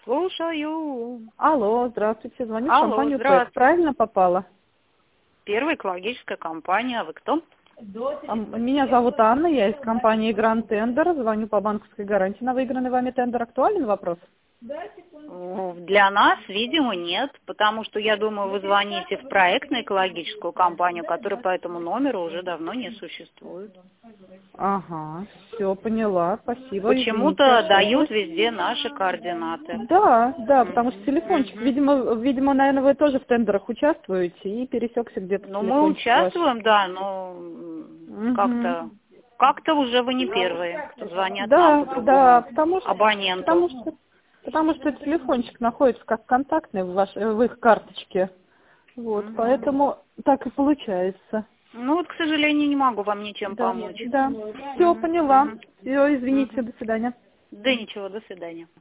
Слушаю. Алло, здравствуйте. Звоню в Алло, компанию ТЭК. здравствуйте. Правильно попала? Первая экологическая компания. А вы кто? Меня зовут Анна, я из компании Гранд Тендер. Звоню по банковской гарантии на выигранный вами тендер. Актуален вопрос? Для нас, видимо, нет, потому что, я думаю, вы звоните в проектную экологическую компанию, которая по этому номеру уже давно не существует. Ага, все, поняла. Спасибо, Почему-то извините. дают везде наши координаты. Да, потому что телефончик, видимо, наверное, вы тоже в тендерах участвуете и пересекся где-то Ну, мы телефончик ваш. участвуем, да, но как-то уже вы не первые, кто звонят нам по Да, другому абоненту. потому что телефончик находится как контактный в их карточке. Вот, поэтому так и получается. Ну вот, к сожалению, не могу вам ничем помочь. Да. Все, поняла. Все, извините, до свидания. Да ничего, до свидания.